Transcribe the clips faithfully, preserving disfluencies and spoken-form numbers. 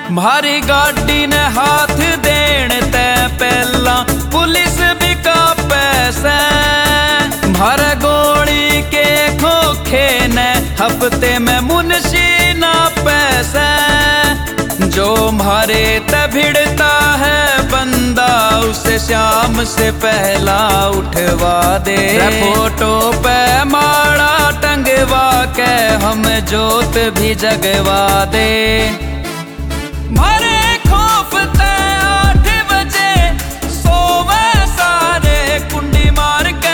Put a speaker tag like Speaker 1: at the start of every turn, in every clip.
Speaker 1: भारी गाड़ी ने हाथ देण ते पहला पुलिस भी का पैसे भर गोली के खोखे ने हफ्ते में मुंशी ना पैसे जो मारे ते भिड़ता है बंदा उसे शाम से पहला उठवा दे फोटो पे माड़ा टंगवा के हम जोत भी जगवा दे। मारे खौफ ते आठ बजे सोवे सारे कुंडी मार के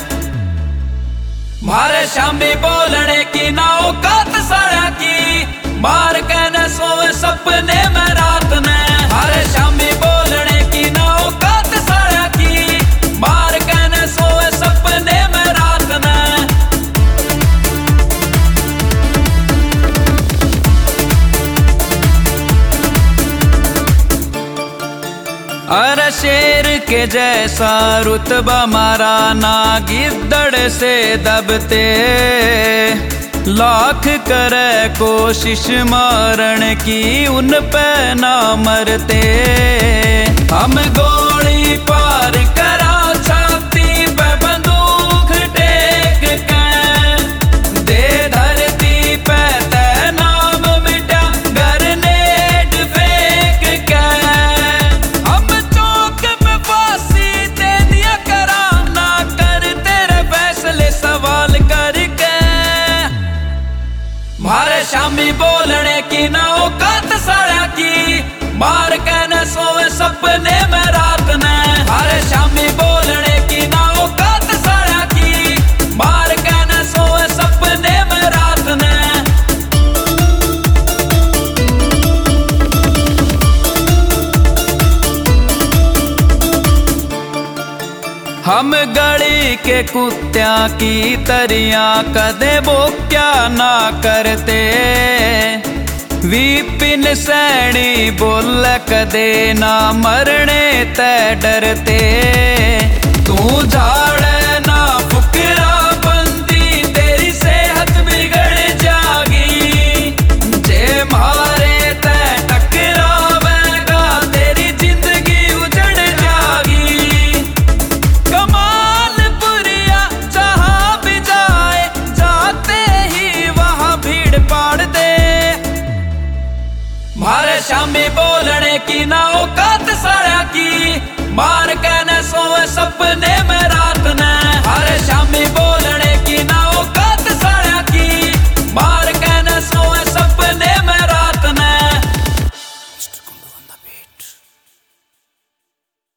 Speaker 1: मारे शामी बोलने की ना औकात सारा की मार के न सोवे सपने में रात ने मारे शामी बोलने की ना औकात सारा की मार के न सोवे सपने में रात ने। अरे शेर के जैसा रुतबा मारा ना गिद्दड़ से दबते लाख करे कोशिश मारण की उन पे ना मरते हम गोली पार करा छाती पे बंदूक टेक के दे धरती पे ते नाम मिटा ग्रेनेड फेंक के हम चौक पे फांसी दे दिया करा ना कर तेरे फैसले सवाल करके मारे शामी बोलने की ना औकात साड़ा की मार के न सोए सपने में रात ने मारे शामी बोलने की ना औकात साड़ा की मार के न सोए सपने में रात ने। हम गली के कुत्त्या की तरिया कदे वो क्या ना करते विपिन सैनी बोल कदे ना मरने ते डरते तू झाड़ ना फुकरा बंदी तेरी सेहत बिगड़ जागी जे मारे ते टकरावेगा तेरी जिंदगी उजड़ जागी। कमाल पुरिया जहां भी जाए जाते ही वहां भीड़ पाड़ दे मारे शामी बोलने की ना औकात साड़ा की मार के न सोए सपने में रात